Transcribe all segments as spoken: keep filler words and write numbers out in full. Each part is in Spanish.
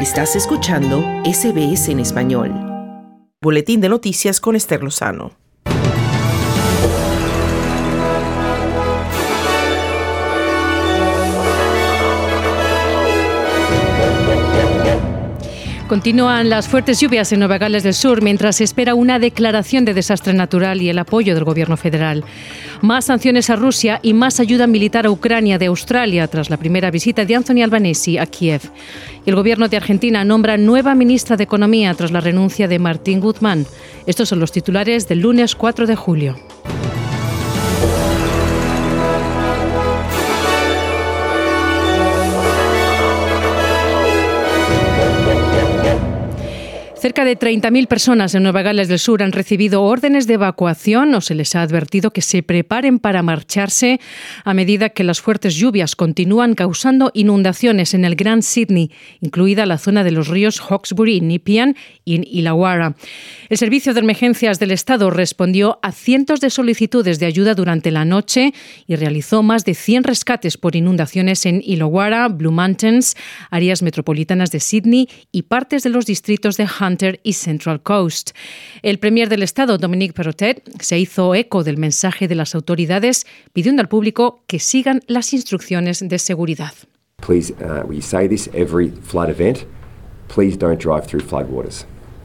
Estás escuchando S B S en español. Boletín de noticias con Esther Lozano. Continúan las fuertes lluvias en Nueva Gales del Sur mientras se espera una declaración de desastre natural y el apoyo del gobierno federal. Más sanciones a Rusia y más ayuda militar a Ucrania de Australia tras la primera visita de Anthony Albanese a Kiev. Y el gobierno de Argentina nombra nueva ministra de Economía tras la renuncia de Martín Guzmán. Estos son los titulares del lunes cuatro de julio. Cerca de treinta mil personas en Nueva Gales del Sur han recibido órdenes de evacuación o se les ha advertido que se preparen para marcharse a medida que las fuertes lluvias continúan causando inundaciones en el Gran Sydney, incluida la zona de los ríos Hawkesbury, Nepean y Illawarra. El Servicio de Emergencias del Estado respondió a cientos de solicitudes de ayuda durante la noche y realizó más de cien rescates por inundaciones en Illawarra, Blue Mountains, áreas metropolitanas de Sydney y partes de los distritos de Hunter y Central Coast. El premier del Estado, Dominic Perrottet, se hizo eco del mensaje de las autoridades pidiendo al público que sigan las instrucciones de seguridad. Please, uh, we say this every flood event. Please don't drive through floodwaters.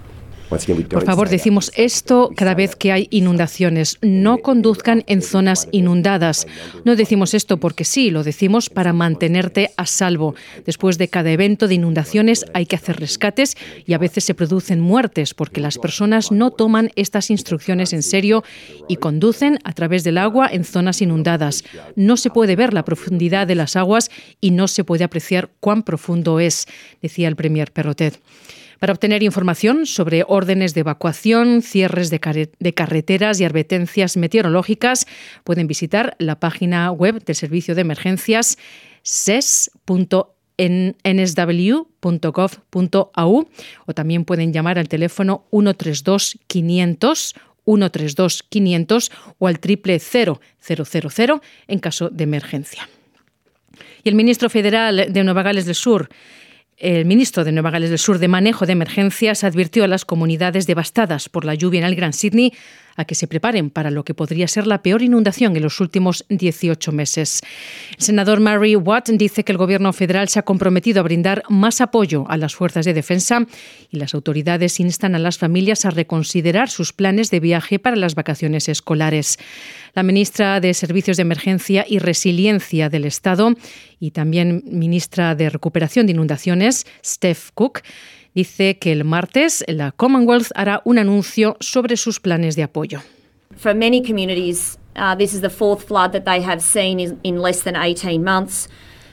Por favor, decimos esto cada vez que hay inundaciones. No conduzcan en zonas inundadas. No decimos esto porque sí, lo decimos para mantenerte a salvo. Después de cada evento de inundaciones hay que hacer rescates y a veces se producen muertes porque las personas no toman estas instrucciones en serio y conducen a través del agua en zonas inundadas. No se puede ver la profundidad de las aguas y no se puede apreciar cuán profundo es, decía el premier Perrottet. Para obtener información sobre órdenes de evacuación, cierres de, car- de carreteras y advertencias meteorológicas, pueden visitar la página web del Servicio de Emergencias s e s punto n s w punto gov punto a u o también pueden llamar al teléfono uno tres dos quinientos uno tres dos quinientos o al triple cero cero cero cero en caso de emergencia. Y el ministro federal de Nueva Gales del Sur, El ministro de Nueva Gales del Sur de Manejo de Emergencias advirtió a las comunidades devastadas por la lluvia en el Gran Sydney a que se preparen para lo que podría ser la peor inundación en los últimos dieciocho meses. El senador Murray Watt dice que el gobierno federal se ha comprometido a brindar más apoyo a las fuerzas de defensa y las autoridades instan a las familias a reconsiderar sus planes de viaje para las vacaciones escolares. La ministra de Servicios de Emergencia y Resiliencia del Estado y también ministra de Recuperación de Inundaciones, Steph Cook, dice que el martes la Commonwealth hará un anuncio sobre sus planes de apoyo. For many communities, uh, this is the fourth flood that they have seen in, in less than eighteen months.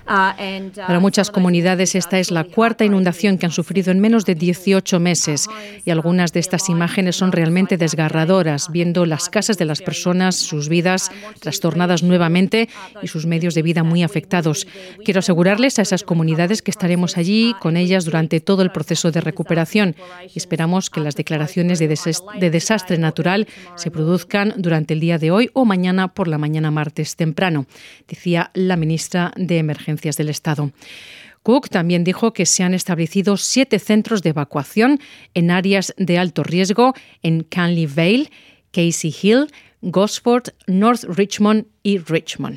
Para muchas comunidades esta es la cuarta inundación que han sufrido en menos de dieciocho meses y algunas de estas imágenes son realmente desgarradoras, viendo las casas de las personas, sus vidas trastornadas nuevamente y sus medios de vida muy afectados. Quiero asegurarles a esas comunidades que estaremos allí con ellas durante todo el proceso de recuperación y esperamos que las declaraciones de, des- de desastre natural se produzcan durante el día de hoy o mañana por la mañana martes temprano, decía la ministra de Emergencia del Estado. Cook también dijo que se han establecido siete centros de evacuación en áreas de alto riesgo en Canley Vale, Casey Hill, Gosford, North Richmond y Richmond.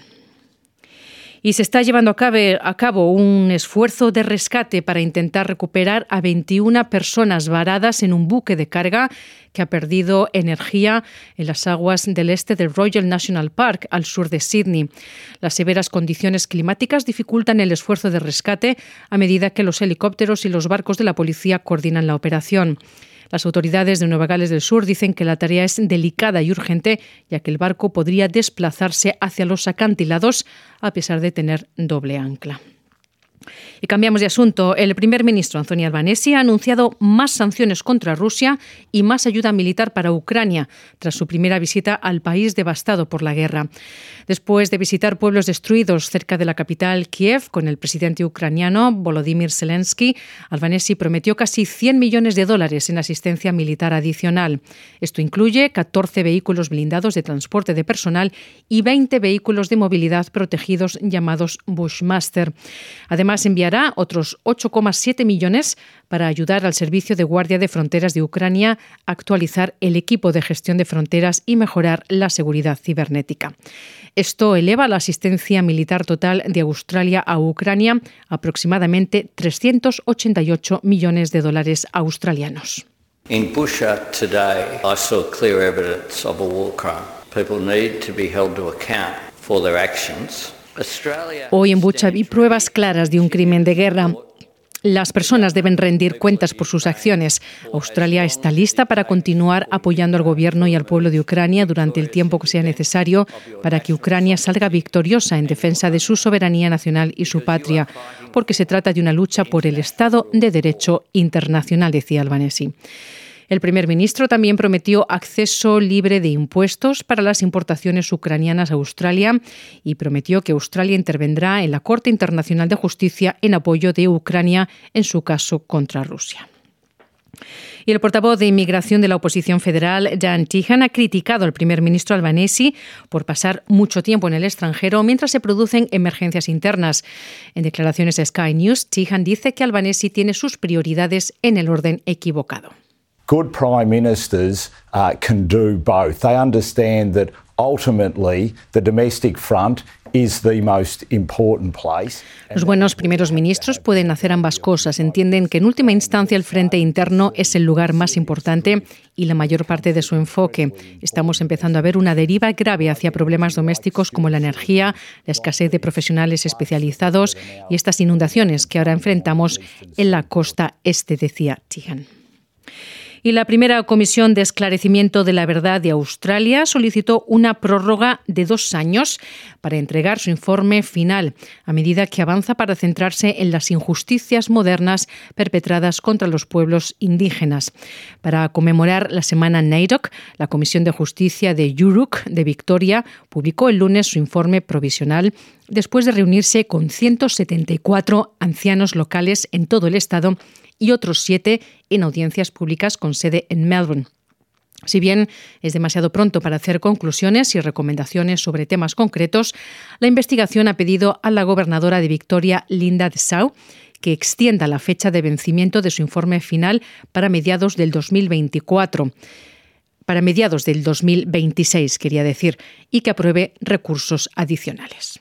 Y se está llevando a cabo, a cabo un esfuerzo de rescate para intentar recuperar a veintiuna personas varadas en un buque de carga que ha perdido energía en las aguas del este del Royal National Park, al sur de Sydney. Las severas condiciones climáticas dificultan el esfuerzo de rescate a medida que los helicópteros y los barcos de la policía coordinan la operación. Las autoridades de Nueva Gales del Sur dicen que la tarea es delicada y urgente, ya que el barco podría desplazarse hacia los acantilados a pesar de tener doble ancla. Y cambiamos de asunto. El primer ministro Anthony Albanese ha anunciado más sanciones contra Rusia y más ayuda militar para Ucrania tras su primera visita al país devastado por la guerra. Después de visitar pueblos destruidos cerca de la capital Kiev con el presidente ucraniano Volodymyr Zelensky, Albanese prometió casi cien millones de dólares en asistencia militar adicional. Esto incluye catorce vehículos blindados de transporte de personal y veinte vehículos de movilidad protegidos llamados Bushmaster. Además, Además, enviará otros ocho coma siete millones para ayudar al Servicio de Guardia de Fronteras de Ucrania a actualizar el equipo de gestión de fronteras y mejorar la seguridad cibernética. Esto eleva la asistencia militar total de Australia a Ucrania a aproximadamente trescientos ochenta y ocho millones de dólares australianos. In Bushehr today, I saw clear evidence of a war crime. People need to be held to account for their actions. Hoy en Bucha vi pruebas claras de un crimen de guerra. Las personas deben rendir cuentas por sus acciones. Australia está lista para continuar apoyando al gobierno y al pueblo de Ucrania durante el tiempo que sea necesario para que Ucrania salga victoriosa en defensa de su soberanía nacional y su patria, porque se trata de una lucha por el Estado de Derecho internacional, decía Albanese. El primer ministro también prometió acceso libre de impuestos para las importaciones ucranianas a Australia y prometió que Australia intervendrá en la Corte Internacional de Justicia en apoyo de Ucrania en su caso contra Rusia. Y el portavoz de Inmigración de la oposición federal, Dan Tehan, ha criticado al primer ministro Albanese por pasar mucho tiempo en el extranjero mientras se producen emergencias internas. En declaraciones a Sky News, Tehan dice que Albanese tiene sus prioridades en el orden equivocado. Good prime ministers uh, can do both. They understand that ultimately the domestic front is the most important place. Los buenos primeros ministros pueden hacer ambas cosas. Entienden que en última instancia el frente interno es el lugar más importante y la mayor parte de su enfoque. Estamos empezando a ver una deriva grave hacia problemas domésticos como la energía, la escasez de profesionales especializados y estas inundaciones que ahora enfrentamos en la costa este, decía Tehan. Y la primera Comisión de Esclarecimiento de la Verdad de Australia solicitó una prórroga de dos años para entregar su informe final, a medida que avanza para centrarse en las injusticias modernas perpetradas contra los pueblos indígenas. Para conmemorar la Semana NAIDOC, la Comisión de Justicia de Yuruk, de Victoria, publicó el lunes su informe provisional después de reunirse con ciento setenta y cuatro ancianos locales en todo el estado y otros siete en audiencias públicas con sede en Melbourne. Si bien es demasiado pronto para hacer conclusiones y recomendaciones sobre temas concretos, la investigación ha pedido a la gobernadora de Victoria, Linda Dessau, que extienda la fecha de vencimiento de su informe final para mediados del dos mil veinticuatro. Para mediados del dos mil veintiséis, quería decir, y que apruebe recursos adicionales.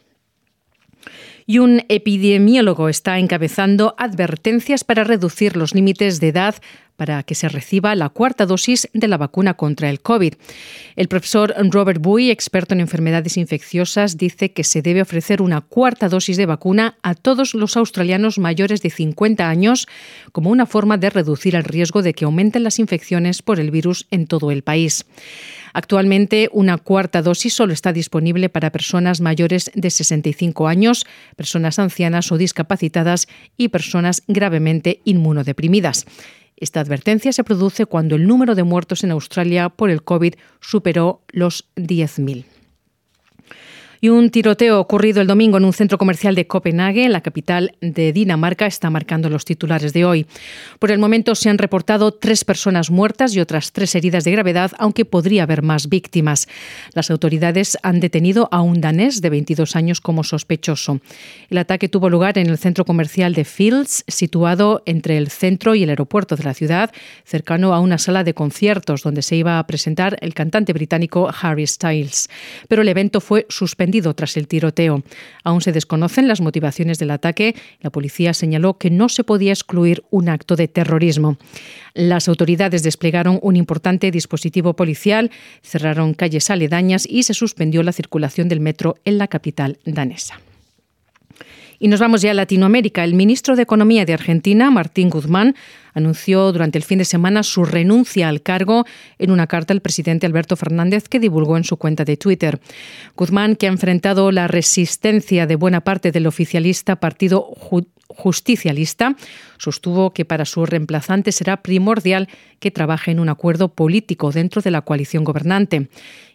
Y un epidemiólogo está encabezando advertencias para reducir los límites de edad para que se reciba la cuarta dosis de la vacuna contra el COVID. El profesor Robert Bui, experto en enfermedades infecciosas, dice que se debe ofrecer una cuarta dosis de vacuna a todos los australianos mayores de cincuenta años como una forma de reducir el riesgo de que aumenten las infecciones por el virus en todo el país. Actualmente, una cuarta dosis solo está disponible para personas mayores de sesenta y cinco años, personas ancianas o discapacitadas y personas gravemente inmunodeprimidas. Esta advertencia se produce cuando el número de muertos en Australia por el COVID superó los diez mil. Y un tiroteo ocurrido el domingo en un centro comercial de Copenhague, la capital de Dinamarca, está marcando los titulares de hoy. Por el momento se han reportado tres personas muertas y otras tres heridas de gravedad, aunque podría haber más víctimas. Las autoridades han detenido a un danés de veintidós años como sospechoso. El ataque tuvo lugar en el centro comercial de Fields, situado entre el centro y el aeropuerto de la ciudad, cercano a una sala de conciertos donde se iba a presentar el cantante británico Harry Styles. Pero el evento fue suspendido tras el tiroteo. Aún se desconocen las motivaciones del ataque. La policía señaló que no se podía excluir un acto de terrorismo. Las autoridades desplegaron un importante dispositivo policial, cerraron calles aledañas y se suspendió la circulación del metro en la capital danesa. Y nos vamos ya a Latinoamérica. El ministro de Economía de Argentina, Martín Guzmán, anunció durante el fin de semana su renuncia al cargo en una carta al presidente Alberto Fernández que divulgó en su cuenta de Twitter. Guzmán, que ha enfrentado la resistencia de buena parte del oficialista Partido Justicialista, sostuvo que para su reemplazante será primordial que trabaje en un acuerdo político dentro de la coalición gobernante.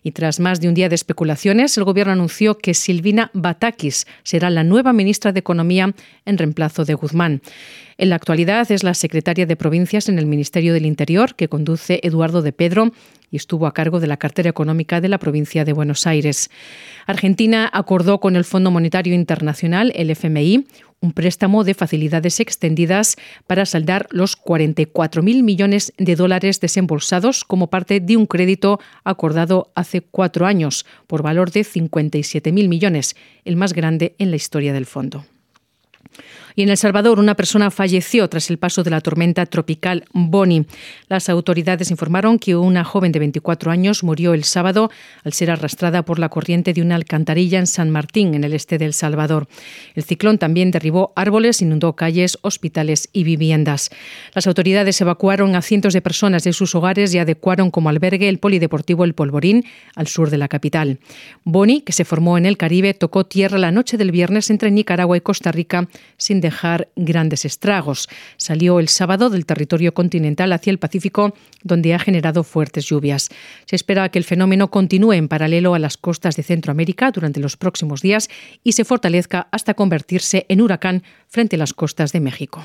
Y tras más de un día de especulaciones, el Gobierno anunció que Silvina Batakis será la nueva ministra de Economía en reemplazo de Guzmán. En la actualidad es la secretaria de Provincias en el Ministerio del Interior, que conduce Eduardo de Pedro, y estuvo a cargo de la cartera económica de la provincia de Buenos Aires. Argentina acordó con el Fondo Monetario Internacional, el F M I, un préstamo de facilidades extendidas para saldar los cuarenta y cuatro mil millones de dólares desembolsados como parte de un crédito acordado hace cuatro años por valor de cincuenta y siete mil millones, el más grande en la historia del fondo. Y en El Salvador, una persona falleció tras el paso de la tormenta tropical Bonnie. Las autoridades informaron que una joven de veinticuatro años murió el sábado al ser arrastrada por la corriente de una alcantarilla en San Martín, en el este de El Salvador. El ciclón también derribó árboles, inundó calles, hospitales y viviendas. Las autoridades evacuaron a cientos de personas de sus hogares y adecuaron como albergue el polideportivo El Polvorín, al sur de la capital. Bonnie, que se formó en el Caribe, tocó tierra la noche del viernes entre Nicaragua y Costa Rica sin dejar grandes estragos. Salió el sábado del territorio continental hacia el Pacífico, donde ha generado fuertes lluvias. Se espera que el fenómeno continúe en paralelo a las costas de Centroamérica durante los próximos días y se fortalezca hasta convertirse en huracán frente a las costas de México.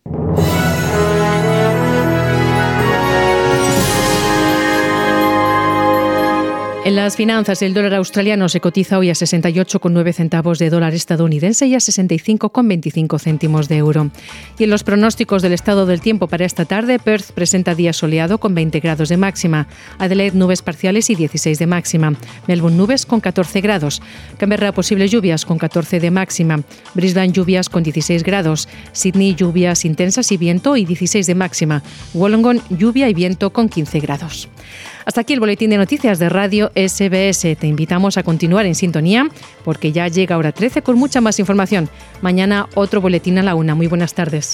En las finanzas, el dólar australiano se cotiza hoy a sesenta y ocho coma nueve centavos de dólar estadounidense y a sesenta y cinco coma veinticinco céntimos de euro. Y en los pronósticos del estado del tiempo para esta tarde, Perth presenta día soleado con veinte grados de máxima, Adelaide nubes parciales y dieciséis de máxima, Melbourne nubes con catorce grados, Canberra posibles lluvias con catorce de máxima, Brisbane lluvias con dieciséis grados, Sydney lluvias intensas y viento y dieciséis de máxima, Wollongong lluvia y viento con quince grados. Hasta aquí el boletín de noticias de Radio S B S. Te invitamos a continuar en sintonía porque ya llega hora trece con mucha más información. Mañana otro boletín a la una. Muy buenas tardes.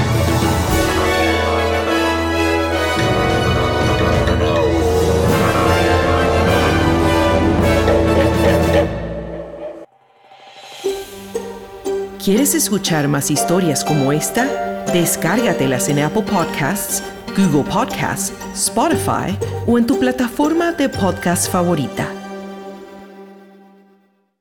¿Quieres escuchar más historias como esta? Descárgatelas en Apple Podcasts, Google Podcasts, Spotify o en tu plataforma de podcast favorita.